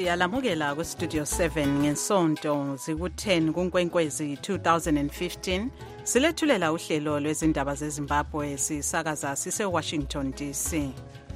Siyalamukela ku-Studio 7 ngesonto ziku-10 kuNkwenkwezi 2015. Silethulela uhlelo lwezindaba zeZimbabwe sisakaza sise-Washington DC.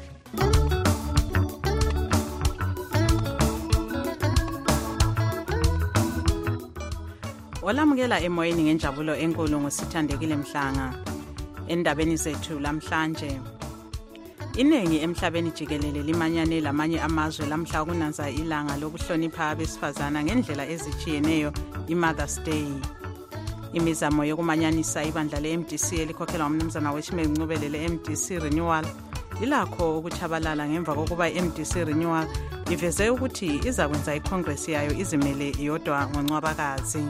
Olamukela emoyeni ngenjabulo enkulu ngosithandekile Mhlanga. Endabeni zethu lamhlanje, iningi emhlabeni jikelele limanyane lamanye amazwe lamhla kunanza ilanga lokuhlonipha abesifazana ngendlela ezijiyeneyo iMother's Day. Imizamo yokumanyanisa ibandla le-MDC elikhokhelwa umnumzana Weshimeli Ncubele le-MDC Renewal ilakho ukuchabalala ngemva kokuba i-MDC Renewal iveze ukuthi izakwenza iCongress yayo izimele yodwa ngoNcwabakazi.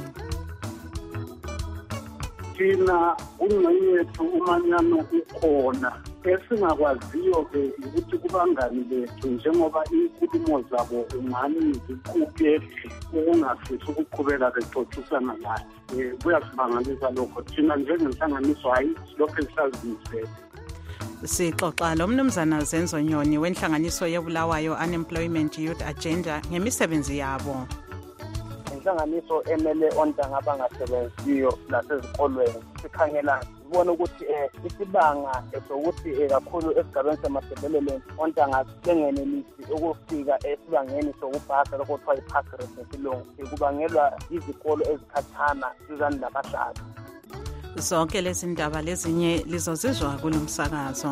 Thina ungcwethu umanyano ukhona esingakwaziyo-ke ukuthi kubangani bethu njengoba inkulumo zabo ungani zikuphephi ukungafisi ukuqhubeka bexoxisana lathi. Kuyasimangalisa lokho thina njengenhlanganiso hayi silokhu sisazimisele. Sixoxa lo mnumzana Zenzo Nyoni wenhlanganiso yeBulawayo Unemployment Youth Agenda ngemisebenzi yabo. Inhlanganiso emele ontanga abangasebenziyo lasezikolweni sikhangela sibona ukuthi isibanga sokuthi kakhulu esigabeni seMasebelele ontanga bengenelisi ukufika esibangeni sokupasa lokho kuthiwa i-pass rate ngesilungu kubangelwa izikolo ezikhathana duzane labahlali. Zonke lezi ndaba lezinye lizozizwa kulomsakazo.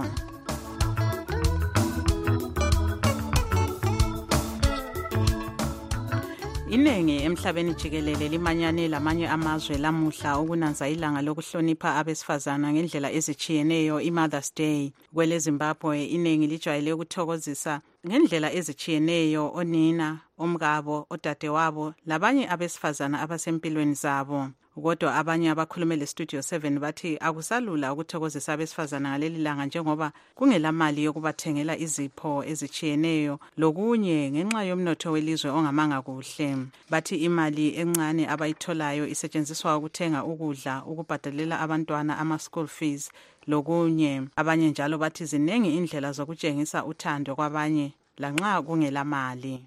Iningi emhlabeni jikelele limanyane lamanye amazwe lamuhla ukunanza ilanga lokuhlonipha abesifazana ngendlela ezijiyeneyo iMother's Day. Kwele Zimbabwe iningi lijwayele ukuthokozisa ngendlela ezijiyeneyo onina, omkabo, odadewabo labanye abesifazana abasempilweni zabo. Kodwa abanye abakhulume le-Studio 7 bathi akusalula ukuthokozisa abesifazana ngaleli langa njengoba kungelamali yokubathengela izipho ezijiyeneyo lokunye ngenxa yomnotho welizwe ongamanga kuhle. Bathi imali encane abayitholayo isetshenziswa ukuthenga ukudla, ukubhadalela abantwana ama-school fees lokunye. Abanye njalo bathi ziningi indlela zokutshengisa uthando kwabanye lanxa kungelamali.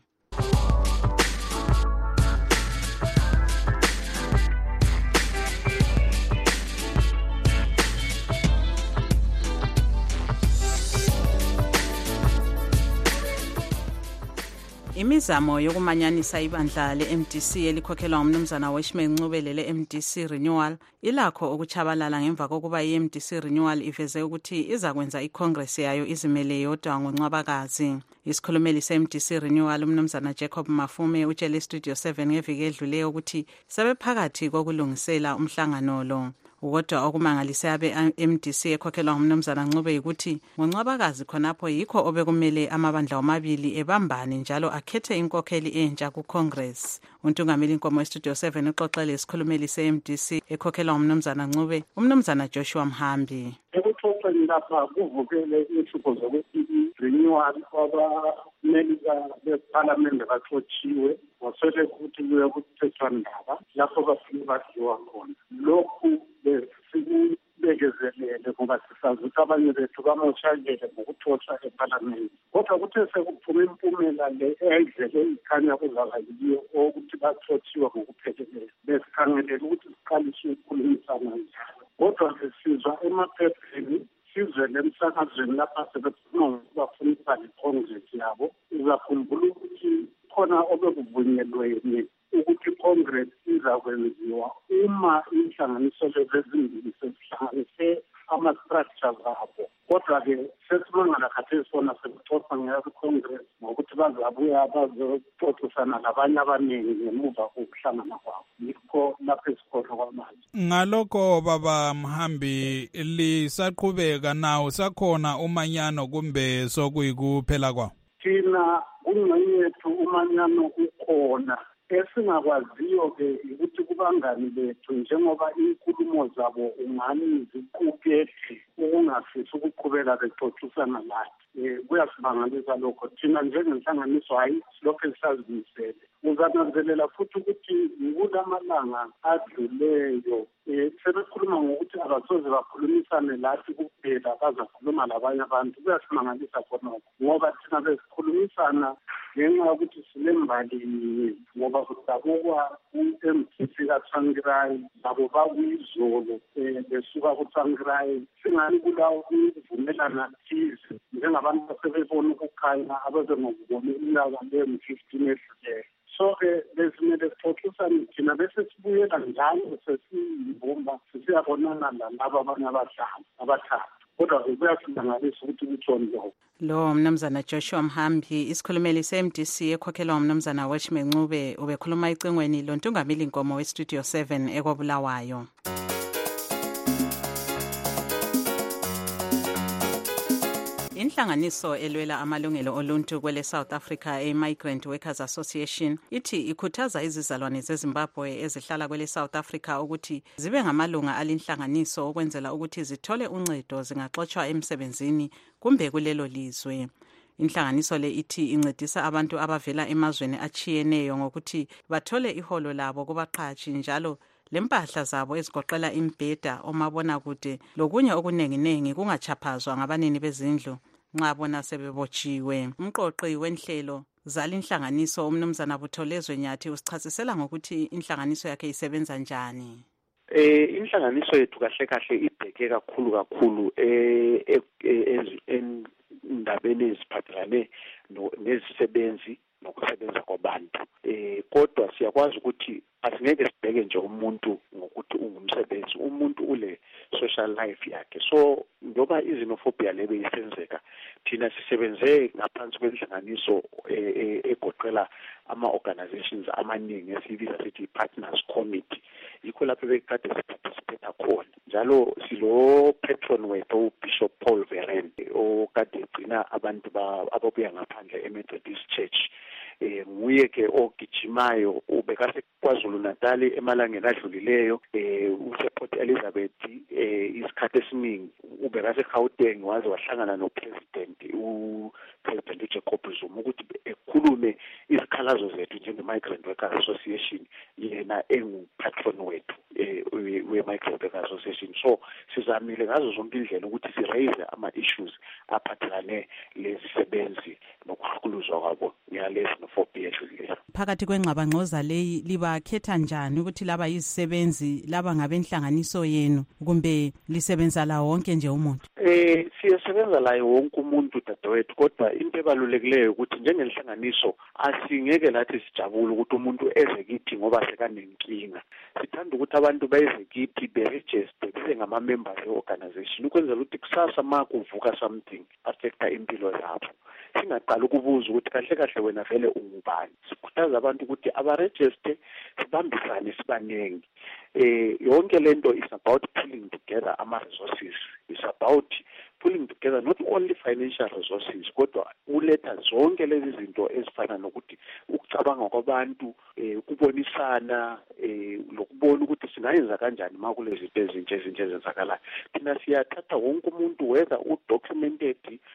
Imizamo yokumanyanisa ibandla le-MDC elikhokhelwa umnumzana Weshimeli Ncubele le-MDC Renewal ilakho ukuchabalala ngemva kokuba i-MDC Renewal iveze ukuthi izakwenza iCongress yayo izimele yodwa ngoNcwabakazi. Isikhulumeli se-MDC Renewal umnumzana Jacob Mafume utshele i-Studio 7 ngeviki edluleyo ukuthi sebephakathi kokulungisela umhlangano lo. Kodwa okumangalise abe-MDC ekhokhelwa umnumzana Ncube ukuthi ngoNcwabakazi khonapho yikho obekumele amabandla omabili ebambane njalo akhethe inkokheli entsha kuCongress. Untungameli inkomo weStudio 7 uxoxele isikhulumeli se-MDC ekhokhelwa umnumzana Ncube, umnumzana Joshua Mhambi. Ekuxoxeni lapha kuvukele inhlupho zokuthi Renewal kwabameli beParliament baxotshiwe wasele ukuthi kuye kuthethwa ndaba lapho bafike badliwa khona. Lokhu sikubekezelele ngoba sisazi ukuthi abanye bethu bamoshakele ngokuthosa eParliament. Kodwa kuthe sekuphume impumela le eyayidlele ikhanya kuzaba yiyo ukuthi bathothiwe ngokupheleleyo. Besikhangelela ukuthi siqalishe ukukhulumisana njalo. Kodwa sisizwa emaphepheni sizwe lemsakazweni lapha sebekhuluma ngokubafunisa iCongress yabo. Uzakhumbula ukuthi khona obekuvunyelweni ukuthi iCongress izakwenziwa uma inhlanganiso lezimbili sezihlanganise ama-structures abo. Kodwa-ke sesimangala khathesi sona sekuxoxa ngeCongress ngokuthi bazabuya bazoxoxisana labanye abaningi ngemuva kokuhlangana kwabo. Yikho lapho esikhona kwamanje. Ngalokho baba Mhambi lisaqhubeka nawo sakhona umanyano kumbe sokuyikuphela kwawo? Thina ungcwethu umanyano ukhona esingakwaziyo-ke ukuthi kubangani bethu njengoba inkulumo zabo ungani ziqukethe ukungafisi ukuqhubeka bexoxisana lathi. Kuyasibangalisa lokho. Thina njengenhlanganiso hayi silokhu sisazimisele. Uzananzelela futhi ukuthi kulamalanga adluleyo sebekhuluma ngokuthi abasoze bakhulumisane lathi kuphela bazakhuluma labanye abantu. Kuyasimangalisa khona ngoba thina besikhulumisana ngenxa yokuthi silembali ngoba kudabukwa u-MTC kaTsvangirai labo bakuyizolo besuka kuTsvangirai singani kulawo ukuvumelana thize njengabantu basebebona ukukhanya abazengokubona iminyaka le-15 edluleyo. So-ke besimele sixoxisane thina bese sibuyela njalo sesiyibumba sisiyabonana nalabo abanye abathathu. Kodwa kuyasimangalisa ukuthi kutshoni lokho. Lo mnumzana Joshua Mhambi, isikhulumeli se-MDC ekhokhelwa umnumzana Watchman Ncube, ubekhuluma ecingweni loNtungamili Nkomo we-Studio 7 ekobulawayo. Inhlanganiso elwela amalungelo oluntu kwele South Africa Migrant Workers Association ithi ikhuthaza izizalwane zeZimbabwe ezihlala kwele South Africa ukuthi zibe ngamalunga alinhlanganiso ukwenzela ukuthi zithole uncedo zingaxotshwa emsebenzini kumbe kulelo lizwe. Inhlanganiso le ithi incedisa abantu abavela emazweni achiyeneyo ngokuthi bathole iholo labo kubaqhatshi njalo lempahla zabo ezigoqela imbheda, omabonakude lokunye okunenginengi kungachaphazwa ngabanini bezindlu nxa bona sebebotshiwe. Umqoqi wenhlelo zalinhlanganiso umnumzana Butholezwe Nyathi usichasisela ngokuthi inhlanganiso yakhe isebenza njani. Inhlanganiso yethu kahle ibheke kakhulu endabeni eziphathelane nezisebenzi nokusebenza kwabantu. Kodwa siyakwazi ukuthi asingeke sibheke nje umuntu ngokuthi ungumsebenzi. Umuntu ule social life yakhe. So ngoba izinophobia lebe isenzeka, thina sisebenze ngaphansi kwenhlanganiso egoqela ama-organizations amaningi esibiza sithi partners committee. Yikho lapho bekade siparticipate khona. Njalo silo patron wethu uBishop Paul Verren okade egcina abantu ababuya ngaphandle eMethodist Church. Nguye ke ogijimayo ubekase KwaZulu Natal emalangeni adlulileyo uSeport Elizabeth isikhathi esiningi ubekase Gauteng waze wahlangana nopresident uPresident Jacob Zuma ukuthi ekhulume izikhalazo zethu njenge-Migrant Workers Association, yena engupatron wethu we-Migrant Workers Association. So sizamile ngazo zonke indlela ukuthi siraise ama-issues aphathelane lezisebenzi nokuhlukuluzwa kwabo ngiyalezi nophobia edlulileyo. Phakathi kwengxabangxoza leyi libakhetha njani ukuthi laba yizisebenzi laba ngabenhlanganiso yenu kumbe lisebenza la wonke nje umuntu? Siyasebenza la wonke umuntu dadewethu, kodwa into ebalulekileyo ukuthi njengenhlanganiso asingeke lathi sijabule ukuthi umuntu eze kithi ngoba sekanenkinga. Sithanda ukuthi abantu beze kithi beregister bese ngama-members e-organization ukwenzela ukuthi kusasa ma kuvuka something affecta impilo zabo singaqala ukubuza ukuthi kahle wena vele ungubani. Sikhuthaza abantu ukuthi abaregister sibambisane sibanengi. Yonke lento is about pulling together ama-resources. It's about pulling together not only financial resources kodwa uletha zonke lezi zinto ezifana nokuthi ukucabanga kwabantu, ukubonisana, lokubona ukuthi singayenza kanjani ma kulezi zinto ezintsha ezenzakalayo. Thina siyathatha wonke umuntu whether udocumented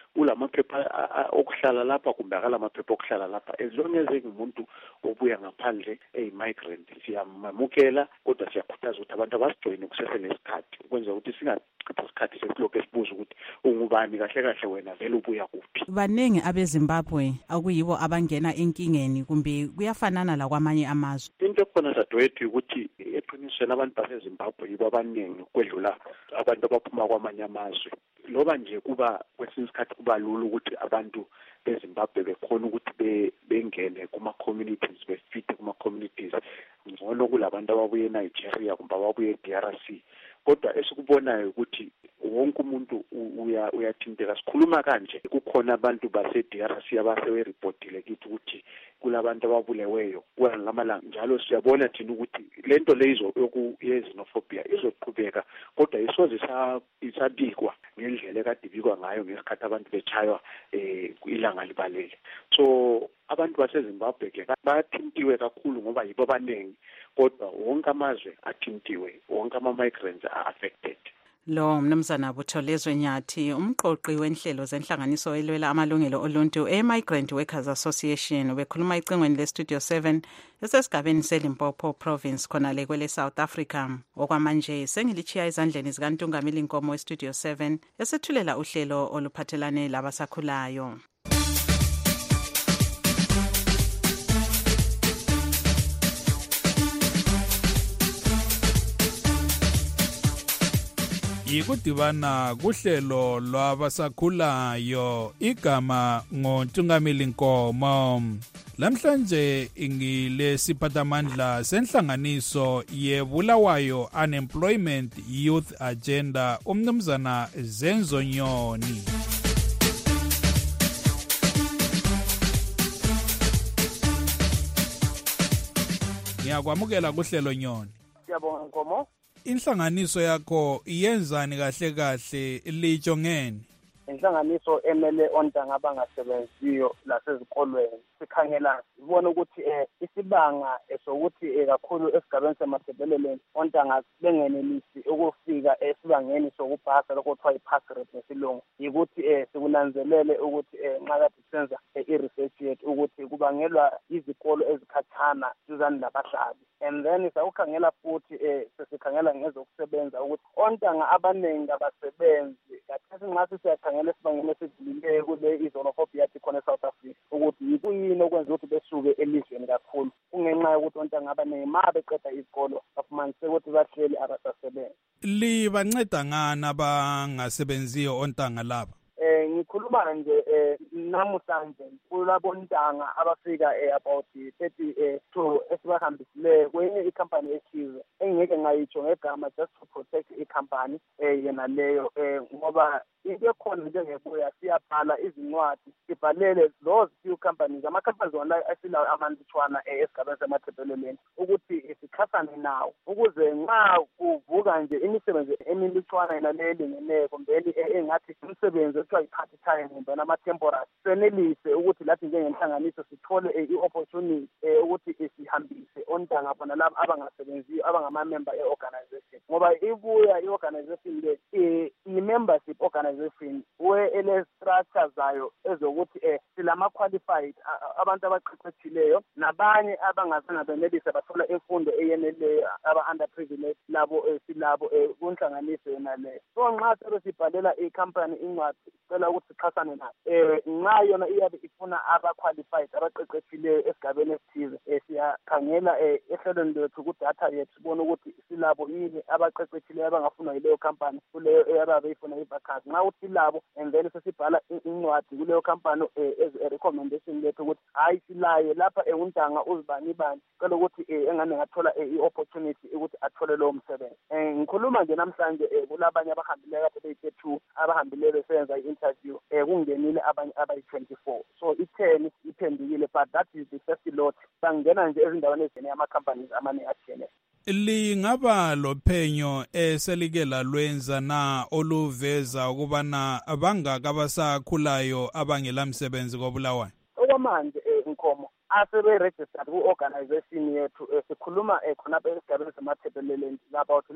ulamaphepha okuhlala lapha kumbe akalamaphepha okuhlala lapha, as long as engumuntu obuya ngaphandle migrant siyamamukela, kodwa siyakhuthaza ukuthi abantu abasijoyine kusesenesikhathi ukwenzela ukuthi singachitha isikhathi sesilokhu esibuza ukuthi ungubani kahle wena vele ubuya kuphi. Banengi abeZimbabwe akuyibo abangena enkingeni kumbe kuyafanana la kwamanye amazwe? Into ekhona dadewethu ukuthi eqinisweni abantu baseZimbabwe yibo abaningi kwedlula abantu abaphuma kwamanye amazwe. Loba nje kuba kwesinye isikhathi kuba lula ukuthi abantu beZimbabwe bekhona ukuthi bengene kuma-communities, befite kuma-communities ngcono kulabantu ababuye eNigeria kumbe ababuye eDRC. Kodwa esikubonayo ukuthi wonke umuntu uyathinteka. Sikhuluma kanje kukhona abantu base-DRC abaseberipotile kithi ukuthi kulabantu ababuleweyo ngamalanga njalo. Siyabona thina ukuthi lento leyo yezinophobia izoqhubeka, kodwa isoze isabikwa ngendlela ekade ibikwa ngayo ngesikhathi abantu betshaywa ilanga libalele. So abantu baseZimbabwe ke bathintiwe kakhulu ngoba yibo abaningi, kodwa wonke amazwe athintiwe, wonke ama-migrants are affected. Lo mnumzana Butholezwe Nyathi, umqoqi wenhlelo zenhlanganiso elwela amalungelo oluntu e-Migrant Workers Association, bekhuluma icingweni le-Studio 7 esesigabeni seLimpopo Province khonale kwele South Africa. Okwamanje sengilichiya ezandleni zikaNtungameli Nkomo we-Studio 7 esethulela uhlelo oluphathelane labasakhulayo. Yikudibana kuhlelo lwabasakhulayo, igama ngoNtungameli Nkomo. Lamhlanje ingile siphathamandla senhlanganiso yeBulawayo Unemployment Youth Agenda, umnumzana Zenzo Nyoni. Ngiyakwamukela kuhlelo Nyoni. Siyabonga Nkomo. Inhlanganiso yakho iyenzani kahle kahle lijongeni? Inhlanganiso emele ontanga abangasebenziyo lasezikolweni sikhangela sibona ukuthi isibanga sokuthi kakhulu esigabeni seMatabeleland ontanga bengenelisi ukufika esibangeni sokupasa lokho kuthiwa i-pass rate ngesilungu, yikuthi sikunanzelele ukuthi nxa kade senza i-research yethu ukuthi kubangelwa izikolo ezikhatshana duzane labahlali. And then sawukhangela futhi sesikhangela ngezokusebenza ukuthi ontanga abaningi abasebenzi kathi nxa siyakhangela esibangeni esidlulileyo kule izonofobia yathi khona eSouth Africa ukuthi yikuyini okwenza ukuthi besuke elizweni kakhulu, kungenxa yokuthi ontanga abaningi ma beqeda izikolo bafumanise ukuthi bahleli abasasebenzi. Libanceda ngani abangasebenziyo ontanga laba? Ngikhuluma nje namuhlanje kulabontanga abafika about 32 esibahambisileyo kwenye ikhampani ethize engeke ngayitsho ngegama just to protect ikhampani yena leyo ngoba into ekhona njengebuya siyabhala izincwadi sibhalele those few companies, ama-companies wona asilayo amantshwana esigabeni seMatabeleland ukuthi sikhasane nawo ukuze nxa kuvuka nje imisebenzi emilutshwana yena leyo elingeneyo kumbeni engathi umsebenzi ekuthiwa i-part time kumbeni ama-temporary senelise ukuthi lathi njengenhlanganiso sithole i-opportunity ukuthi sihambise ontanga bona laba abangasebenziyo abangama-member e-organization ngoba ibuya i-organization le i-membership organization ele-structure zayo ezokuthi silama-qualified abantu abaqeqetshileyo nabanye abangazange benelise bathola imfundo eyeneleyo aba-underprivileged labo silabo kunhlanganiso yona leyo. So nxa sebe sibhalela ikhampani incwadi sicela ukuthi sixhasane nayo nxa yona iyabe ifuna aba-qualified abaqeqetshileyo esigabeni esithize siyakhangela ehlelweni lethu kudatha yethu sibone ukuthi silabo yini abaqeqetshileyo abangafunwa yileyo khampani kuleyo eyabe ifuna i-vacancy. Nxa uthi labo and then sesibhala incwadi kuleyo khampani as a recommendation lethu ukuthi hayi silaye lapha untanga uzibani cela ukuthi engane ngathola i-opportunity ukuthi athole lowo msebenzi. Ngikhuluma nje namhlanje kulabanye abahambileyo kade beyi-32 abahambileyo besenza i-interview kungenile abanye abayi-24, so i-10 iphendukile, but that is the first lot. Bangena nje ezindaweni ezinye ama-companies amaningi athiyene. Lingaba lophenyo eselike lalwenza na oluveza ukubana abangaka abasakhulayo abangela msebenzi koBulawayo? Okwamanje Nkomo asebe-registered ku-organization yethu sikhuluma khonapha esigabeni seMatabeleland about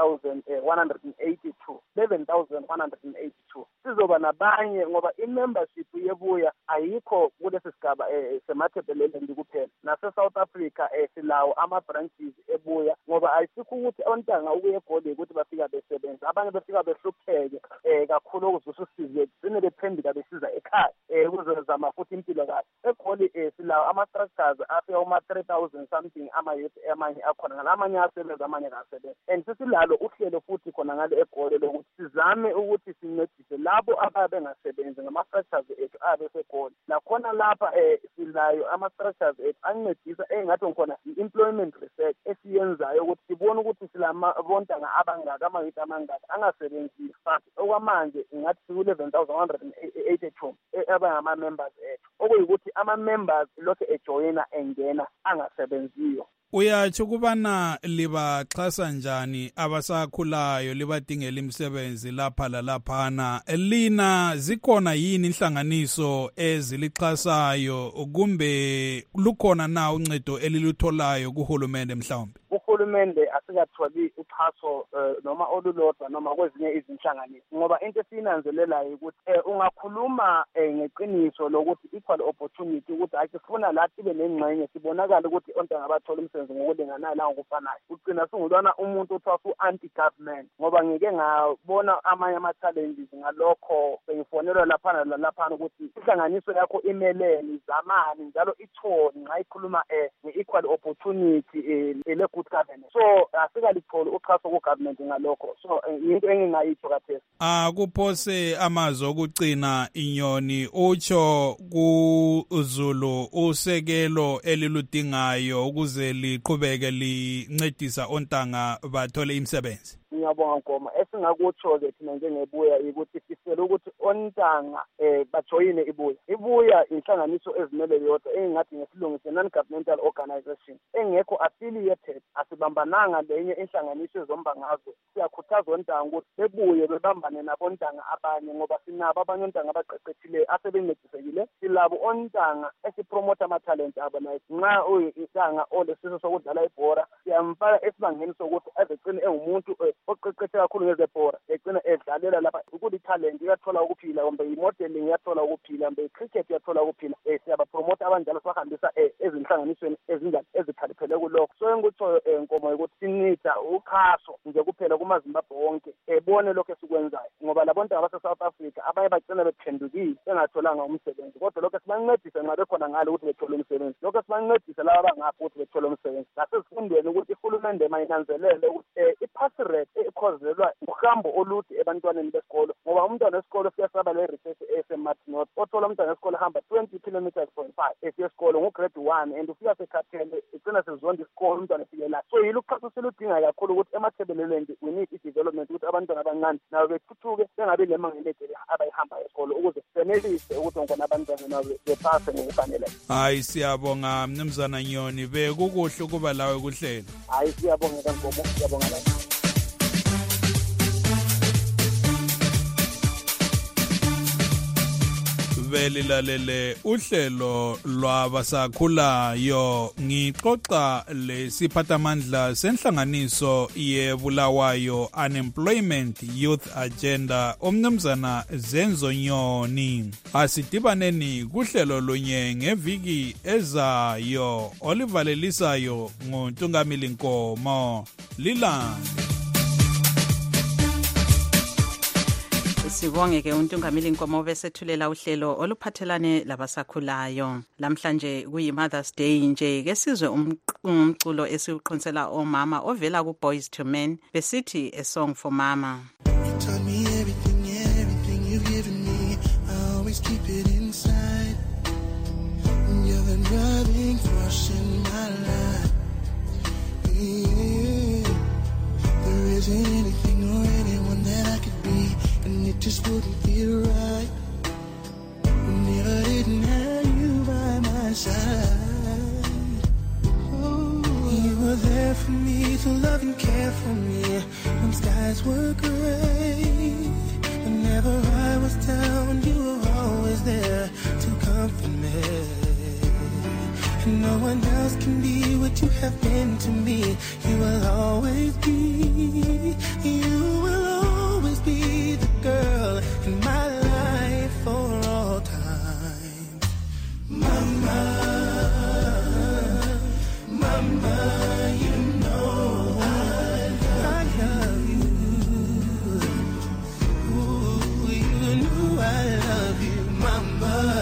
11,182 sizoba nabanye ngoba i-membership yebuya ayikho kulesi sigaba seMatabeleland kuphela, nase-South Africa silawo ama-branches ebuya ngoba ayisikho ukuthi ontanga ukuye eGoli ukuthi bafika besebenza, abanye befika behlupheke kakhulu okuzuza usizo gcine bephenduka besiza ekhaya ukuzozama futhi impilo kahle. eGoli silawo ama-structures afika uma-3,000 something ama-youth amanye akhona ngala amanye asebenza amanye kasebenza, and sesilalo uhlelo futhi khona ngale eGoli lokuthi sizame ukuthi sincedise labo ababengasebenzi ngama-structures ethu abeseGoli. Nakhona lapha silayo ama-structures ethu ancedisa engathi ngikhona i-employment research esiyenzayo ukuthi sibone ukuthi silamabontanga abangaka ama-youth amangaka angasebenziyo, but okwamanje ngathi siku-11,182 abangama-members ethu okuyikuthi ama-members lokhu ejoyina engena angasebenziyo. Uyatsho ukubana libaxhasa njani abasakhulayo libadingela imisebenzi lapha lalaphana? Lina zikhona yini inhlanganiso ezilixhasayo kumbe lukhona na uncedo elilutholayo kuhulumende mhlawumbe? uhulumende asikatholi uxhaso noma olulodwa noma kwezinye izinhlanganiso ngoba into esiyinanzelelayo ukuthi ungakhuluma ngeqiniso lokuthi equal opportunity ukuthi akufuna la sibe nengxenye sibonakala ukuthi ontanga bathola umsebenzi ngokulinganayo la ngokufanayo ugcina singulwana umuntu othiwa anti-government ngoba ngike ngabona amanye ama-challenges ngalokho bengifonelwa laphana lalaphana ukuthi inhlanganiso yakho imelene izamani njalo ithoni nxa ikhuluma nge-equal opportunity le-good governance so asikalitholi uxhaso ku-government ngalokho so yinto engingayitsho kathesi kuphose amazwi okugcina inyoni utsho kuZulu usekelo eliludingayo ukuze liqhubeke lincedisa ontanga bathole imisebenzi. Ngiyabonga Nkoma esingakutsho-ke thina njengebuya ukuthi sifela ukuthi ontanga bajoyine ibuya inhlanganiso ezimele yodwa engingathi ngesilungu non-governmental organization engekho affiliated asibambananga lenye inhlanganiso ezomba ngazo siyakhuthaza ontanga ukuthi bebuye bebambane nabontanga abanye ngoba sinabo abanye ontanga abaqeqetshileyo asebencedisekile silabo ontanga esipromota ama-talent abo like nxa uyintanga olesiso sokudlala ibhora siyamfaka esibangeni sokuthi azegcine engumuntu oqeqetshe kakhulu ngezebhora egcina edlalela lapha ukuthi talent iyathola ukuphila kumbe i-modeling iyathola ukuphila kumbe i-cricket iyathola ukuphila siyabapromota abanjalo sibahambisa ezinhlanganisweni ezinjani ezikhaliphele kulokho so engikutsho Nkomo ukuthi sinida uxhaso nje kuphela kumaZimbabwe wonke ebone lokho esikwenzayo ngoba labontanga base-South Africa abanye bagcina bephendukile bengatholanga umsebenzi kodwa lokho sibancedise nxa bekhona ngalo ukuthi bethole umsebenzi lokho sibancedise laba abangaphi ukuthi bethole umsebenzi nasezifundweni ukuthi ihulumende mayinanzelele ukuthi i-pass rate ekhozelwa uhambo olude ebantwaneni besikolo ngoba umntwana wesikolo siyasaba le-research eseMartinot othola umntwana wesikolo ahamba 20 kilometers point 5 esiye esikolo ngo-grade 1 and ufika sekhathele igcina sezonda isikolo umntwana efike la so yilo uxhaso siludinga kakhulu ukuthi emathebelelweni we need i-development ukuthi abantwana abancane nabo bethuthuke bengabi lemangelede abayihamba esikolo ukuze senelise ukuthi onkona abantwana nabo bephase ngokufaneleyo. Hayi siyabonga Mnumzana Nyoni bekukuhle ukuba lawe kuhlelo. Hayi siyabonga kaNkomo siyabonga la. Belilalele uhlelo lwabasakhulayo ngixoxa lesiphathamandla senhlanganiso yebulawayo Unemployment Youth Agenda umnumzana Zenzo Nyoni. Asidibaneni kuhlelo lunye ngeviki ezayo olivalelisayo nguNtungamili Nkomo lilande. Sibonge-ke uNtungamili Nkomo besethulela uhlelo oluphathelane labasakhulayo. Lamhlanje kuyi-Mother's Day nje ke sizwe umculo esiuqhonsela omama ovela ku-Boys to Men besithi A Song for Mama. You taught me everything you've given me. I always keep it inside. You're the driving force in my life. Yeah. There isn't anything or anyone that I could be, and it just wouldn't feel right. Never didn't have you by my side. Oh, you were there for me to love and care for me when skies were gray. Whenever I was down, you were always there to comfort me. And no one else can be what you have been to me. You will always be. You will always be the girl in my life for all time. Mama, Mama, you know I love you. Ooh, you know I love you, Mama.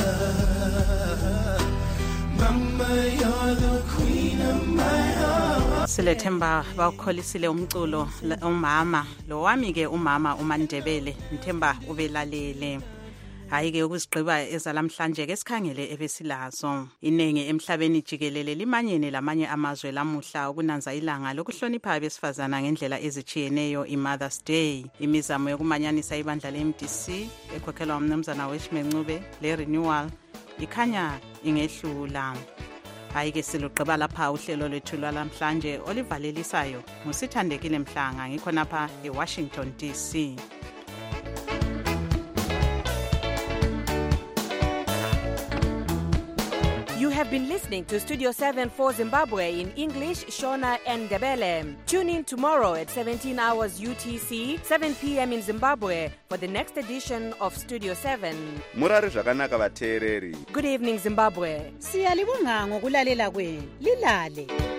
Mama, you're the queen of my heart. Silethemba bawukholisile umculo umama lo wami ke umama uMandebele ngithemba ubelalele. Hayi ke ukuzigqiba ezalamhlanje ke sikhangele ebesilazo inenge emhlabeni jikelele limanyene lamanye amazwe lamuhla ukunanza ilanga lokuhlonipha abesifazana ngendlela ezichiyeneyo iMother's Day. Imizamo yokumanyanisa ibandla leMDC ekhokhelwa umnumzana weShimencube le renewal ikhanya ingehlula. Hayi ke silugqiba lapha uhlelo lwethu lwalamhlanje olivalelisayo ngusithandekile Mhlanga ngikhonapha eWashington DC. You have You've been listening to Studio 7 for Zimbabwe in English, Shona and Ndebele. Tune in tomorrow at 17 hours UTC, 7 p.m. in Zimbabwe for the next edition of Studio 7. Murari zvakanaka vateereri. Good evening, Zimbabwe. Siyalibonga ngokulalela kwenu. Lilale.